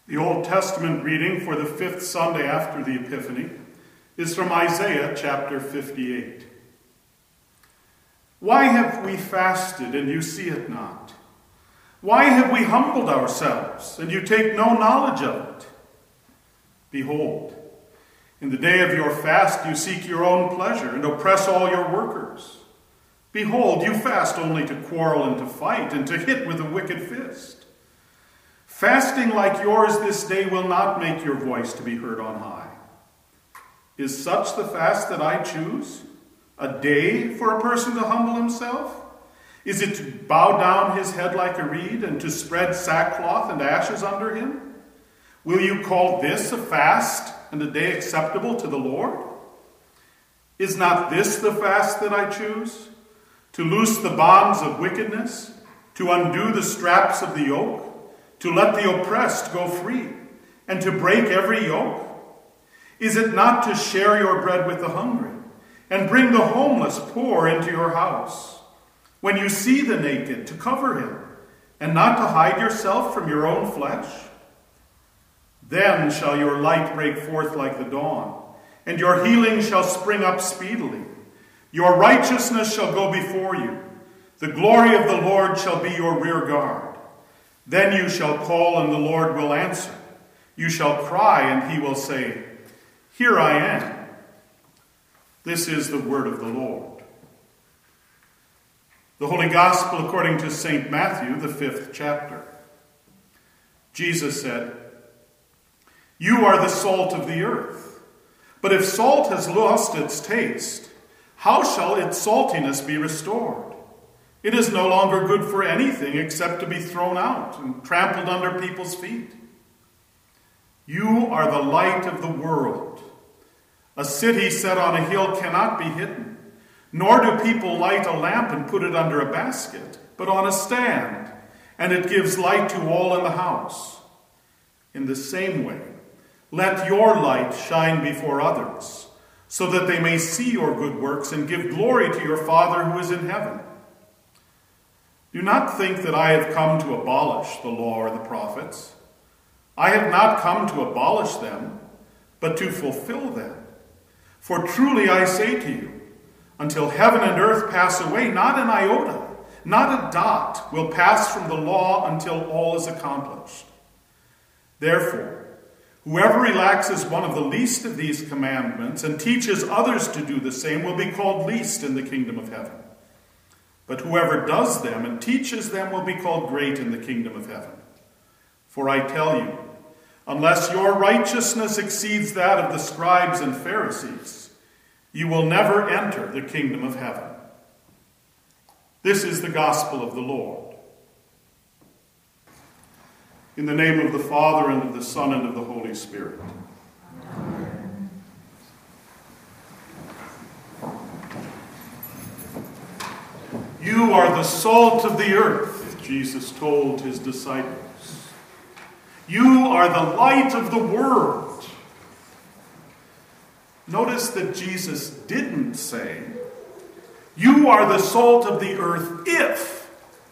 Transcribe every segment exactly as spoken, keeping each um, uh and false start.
The Old Testament reading for the fifth Sunday after the Epiphany is from Isaiah chapter fifty-eight. Why have we fasted and you see it not? Why have we humbled ourselves and you take no knowledge of it? Behold, in the day of your fast you seek your own pleasure and oppress all your workers. Behold, you fast only to quarrel and to fight and to hit with a wicked fist. Fasting like yours this day will not make your voice to be heard on high. Is such the fast that I choose? A day for a person to humble himself? Is it to bow down his head like a reed and to spread sackcloth and ashes under him? Will you call this a fast and a day acceptable to the Lord? Is not this the fast that I choose? To loose the bonds of wickedness, to undo the straps of the yoke, to let the oppressed go free, and to break every yoke? Is it not to share your bread with the hungry, and bring the homeless poor into your house? When you see the naked, to cover him, and not to hide yourself from your own flesh? Then shall your light break forth like the dawn, and your healing shall spring up speedily. Your righteousness shall go before you. The glory of the Lord shall be your rear guard. Then you shall call, and the Lord will answer. You shall cry, and he will say, Here I am. This is the word of the Lord. The Holy Gospel according to Saint Matthew, the fifth chapter. Jesus said, You are the salt of the earth. But if salt has lost its taste, how shall its saltiness be restored? It is no longer good for anything except to be thrown out and trampled under people's feet. You are the light of the world. A city set on a hill cannot be hidden, nor do people light a lamp and put it under a basket, but on a stand, and it gives light to all in the house. In the same way, let your light shine before others, so that they may see your good works and give glory to your Father who is in heaven. Do not think that I have come to abolish the law or the prophets. I have not come to abolish them, but to fulfill them. For truly I say to you, until heaven and earth pass away, not an iota, not a dot will pass from the law until all is accomplished. Therefore, whoever relaxes one of the least of these commandments and teaches others to do the same will be called least in the kingdom of heaven. But whoever does them and teaches them will be called great in the kingdom of heaven. For I tell you, unless your righteousness exceeds that of the scribes and Pharisees, you will never enter the kingdom of heaven. This is the gospel of the Lord. In the name of the Father, and of the Son, and of the Holy Spirit. You are the salt of the earth, Jesus told his disciples. You are the light of the world. Notice that Jesus didn't say, You are the salt of the earth if,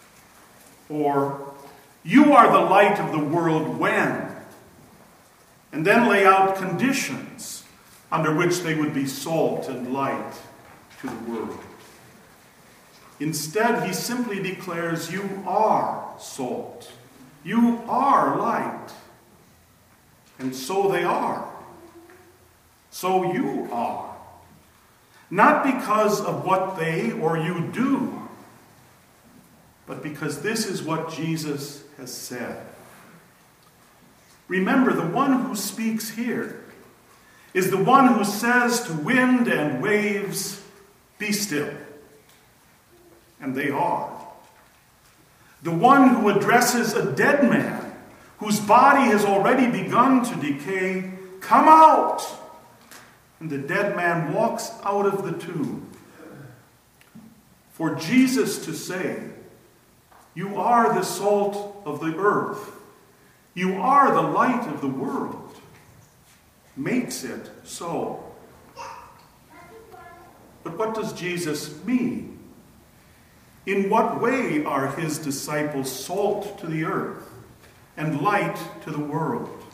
or You are the light of the world when, and then lay out conditions under which they would be salt and light to the world. Instead, he simply declares, You are salt. You are light. And so they are. So you are. Not because of what they or you do, but because this is what Jesus has said. Remember, the one who speaks here is the one who says to wind and waves, Be still. And they are. The one who addresses a dead man, whose body has already begun to decay, Come out! And the dead man walks out of the tomb. For Jesus to say, You are the salt of the earth, you are the light of the world, makes it so. But what does Jesus mean? In what way are his disciples salt to the earth and light to the world?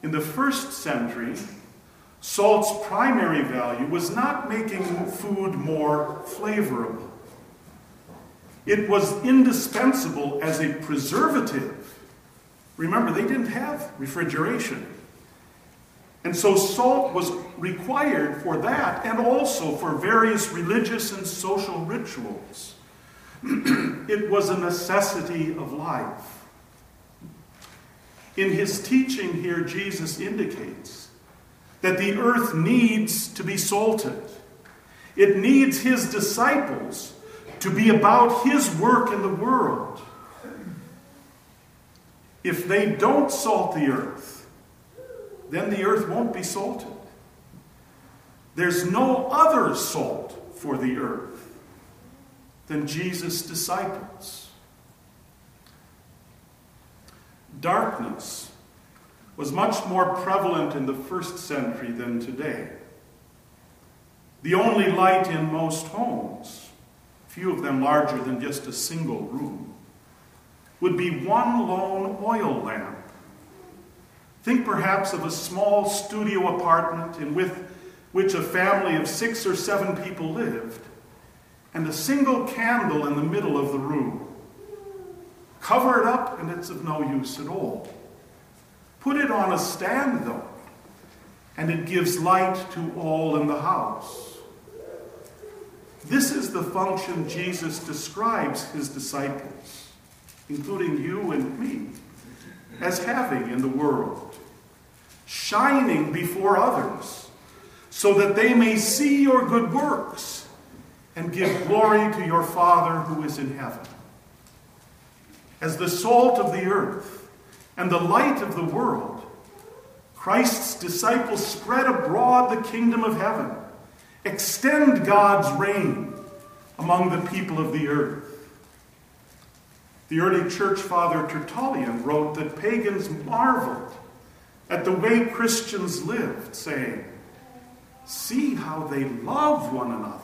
In the first century, salt's primary value was not making food more flavorable. It was indispensable as a preservative. Remember, they didn't have refrigeration. And so salt was required for that and also for various religious and social rituals. It was a necessity of life. In his teaching here, Jesus indicates that the earth needs to be salted. It needs his disciples to be about his work in the world. If they don't salt the earth, then the earth won't be salted. There's no other salt for the earth than Jesus' disciples. Darkness was much more prevalent in the first century than today. The only light in most homes, few of them larger than just a single room, would be one lone oil lamp. Think perhaps of a small studio apartment in with which a family of six or seven people lived, and a single candle in the middle of the room. Cover it up and it's of no use at all. Put it on a stand though, and it gives light to all in the house. This is the function Jesus describes his disciples, including you and me, as having in the world, shining before others, so that they may see your good works and give glory to your Father who is in heaven. As the salt of the earth and the light of the world, Christ's disciples spread abroad the kingdom of heaven, extend God's reign among the people of the earth. The early church father Tertullian wrote that pagans marveled at the way Christians lived, saying, "See how they love one another."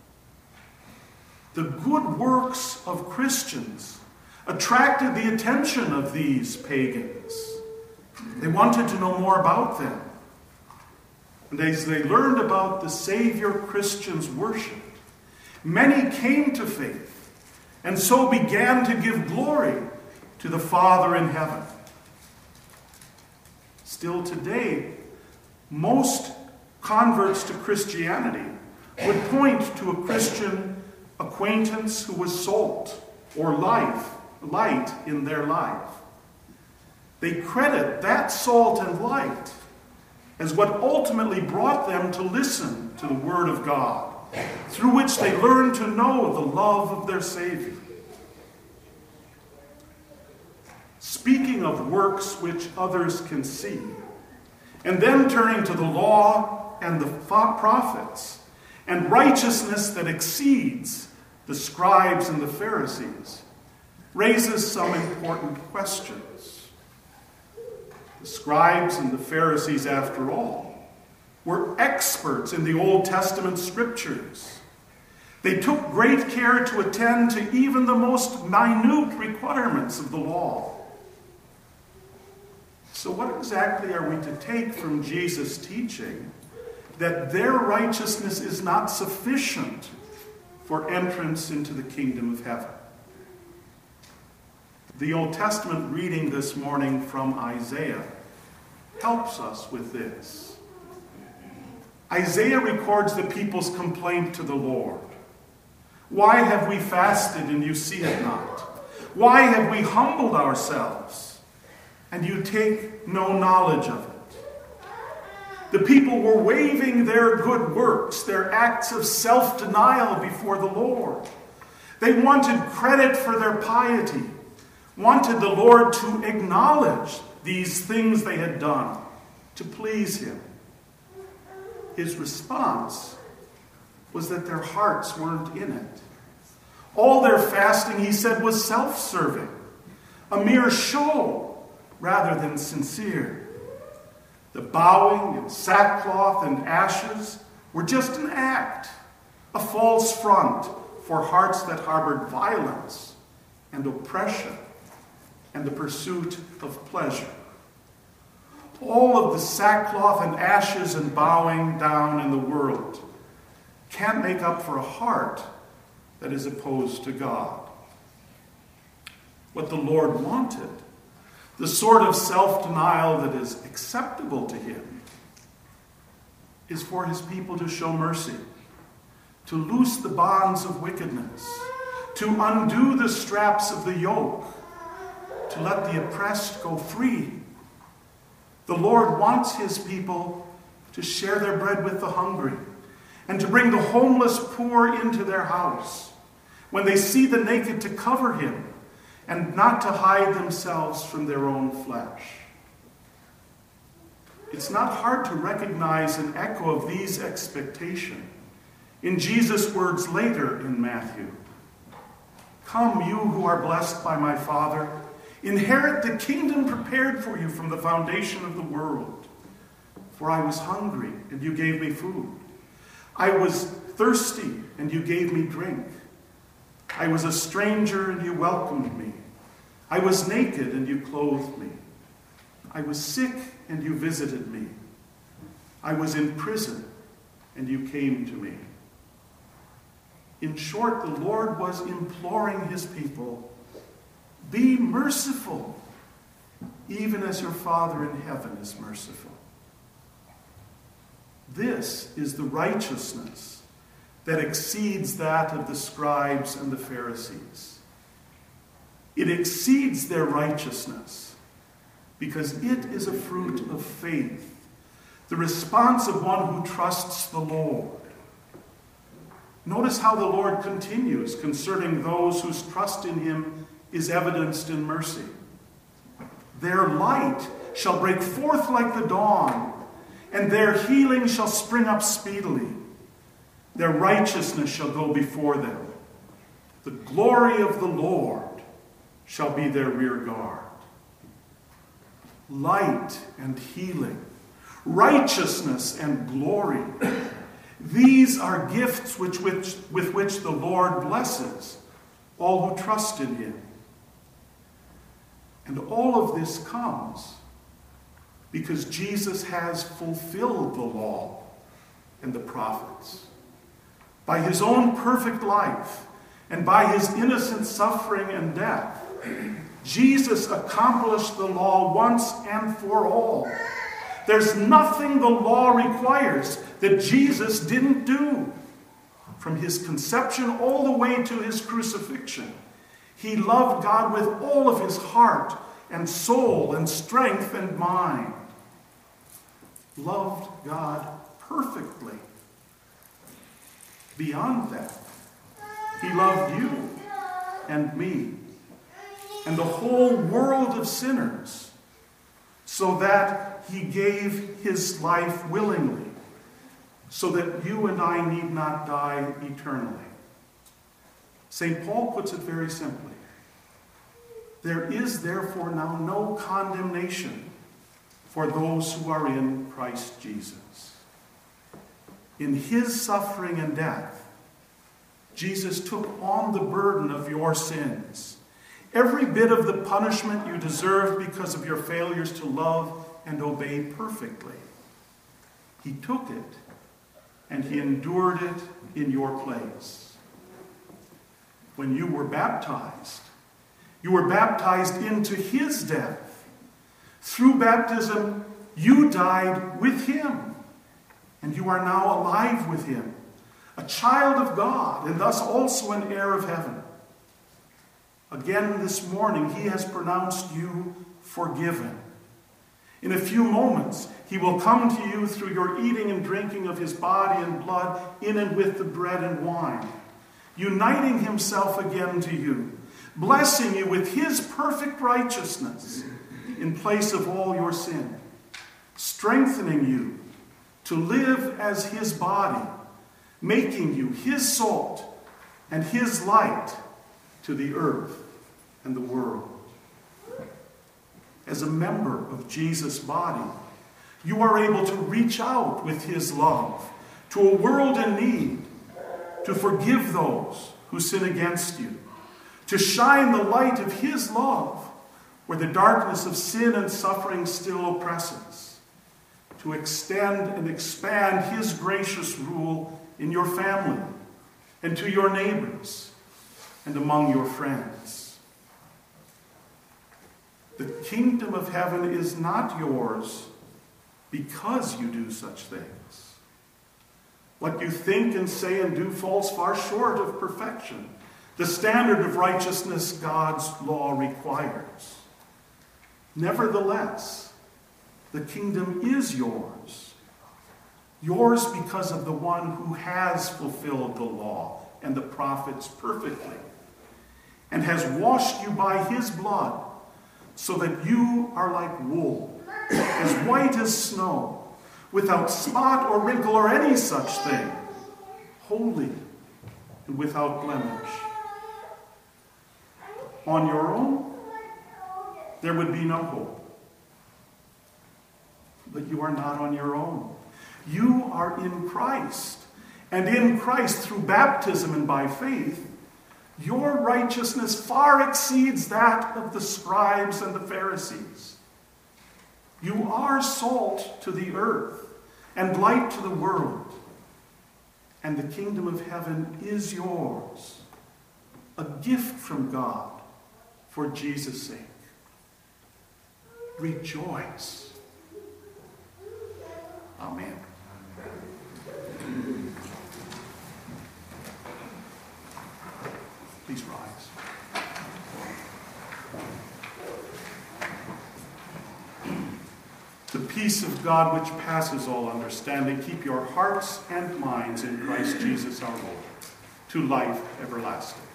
The good works of Christians attracted the attention of these pagans. They wanted to know more about them. And as they learned about the Savior Christians worshipped, many came to faith and so began to give glory to the Father in heaven. Still today, most converts to Christianity would point to a Christian acquaintance who was salt or life, light in their life. They credit that salt and light as what ultimately brought them to listen to the Word of God, through which they learned to know the love of their Savior. Speaking of works which others can see, and then turning to the law and the prophets, and righteousness that exceeds the scribes and the Pharisees, raises some important questions. The scribes and the Pharisees, after all, were experts in the Old Testament scriptures. They took great care to attend to even the most minute requirements of the law. So what exactly are we to take from Jesus' teaching that their righteousness is not sufficient for entrance into the kingdom of heaven? The Old Testament reading this morning from Isaiah helps us with this. Isaiah records the people's complaint to the Lord. "Why have we fasted and you see it not? Why have we humbled ourselves and you take no knowledge of it?" The people were waving their good works, their acts of self-denial before the Lord. They wanted credit for their piety, wanted the Lord to acknowledge these things they had done to please him. His response was that their hearts weren't in it. All their fasting, he said, was self-serving, a mere show rather than sincere. The bowing in sackcloth and ashes were just an act, a false front for hearts that harbored violence and oppression and the pursuit of pleasure. all of the sackcloth and ashes and bowing down in the world can't make up for a heart that is opposed to God. What the Lord wanted, the sort of self-denial that is acceptable to him, is for his people to show mercy, to loose the bonds of wickedness, to undo the straps of the yoke, to let the oppressed go free. The Lord wants his people to share their bread with the hungry and to bring the homeless poor into their house. When they see the naked, to cover him and not to hide themselves from their own flesh. It's not hard to recognize an echo of these expectations in Jesus' words later in Matthew. Come, you who are blessed by my Father, inherit the kingdom prepared for you from the foundation of the world. For I was hungry, and you gave me food. I was thirsty, and you gave me drink. I was a stranger, and you welcomed me. I was naked, and you clothed me. I was sick, and you visited me. I was in prison, and you came to me. In short, the Lord was imploring his people, be merciful, even as your Father in heaven is merciful. This is the righteousness that exceeds that of the scribes and the Pharisees. It exceeds their righteousness because it is a fruit of faith, the response of one who trusts the Lord. Notice how the Lord continues concerning those whose trust in him is evidenced in mercy. Their light shall break forth like the dawn, and their healing shall spring up speedily. Their righteousness shall go before them. The glory of the Lord shall be their rear guard. Light and healing, righteousness and glory. These are gifts which, which, with which the Lord blesses all who trust in him. And all of this comes because Jesus has fulfilled the law and the prophets. By his own perfect life and by his innocent suffering and death, Jesus accomplished the law once and for all. There's nothing the law requires that Jesus didn't do. From his conception all the way to his crucifixion, he loved God with all of his heart and soul and strength and mind. Loved God perfectly. Beyond that, he loved you and me and the whole world of sinners so that he gave his life willingly, so that you and I need not die eternally. Saint Paul puts it very simply. There is therefore now no condemnation for those who are in Christ Jesus. In his suffering and death, Jesus took on the burden of your sins. Every bit of the punishment you deserved because of your failures to love and obey perfectly. He took it and he endured it in your place. When you were baptized, you were baptized into his death. Through baptism, you died with him, and you are now alive with him, a child of God, and thus also an heir of heaven. Again this morning, he has pronounced you forgiven. In a few moments, he will come to you through your eating and drinking of his body and blood in and with the bread and wine, uniting himself again to you, blessing you with his perfect righteousness in place of all your sin, strengthening you to live as his body, making you his salt and his light to the earth and the world. As a member of Jesus' body, you are able to reach out with his love to a world in need, to forgive those who sin against you, to shine the light of his love where the darkness of sin and suffering still oppresses. to extend and expand his gracious rule in your family and to your neighbors and among your friends. The kingdom of heaven is not yours because you do such things. What you think and say and do falls far short of perfection, the standard of righteousness God's law requires. Nevertheless, the kingdom is yours. Yours because of the one who has fulfilled the law and the prophets perfectly, and has washed you by his blood, so that you are like wool, as white as snow, without spot or wrinkle or any such thing, holy and without blemish. On your own, there would be no hope. But you are not on your own. You are in Christ. And in Christ, through baptism and by faith, your righteousness far exceeds that of the scribes and the Pharisees. You are salt to the earth and light to the world. And the kingdom of heaven is yours, a gift from God for Jesus' sake. Rejoice. Amen. Please rise. The peace of God which passes all understanding, keep your hearts and minds in Christ Jesus our Lord, to life everlasting.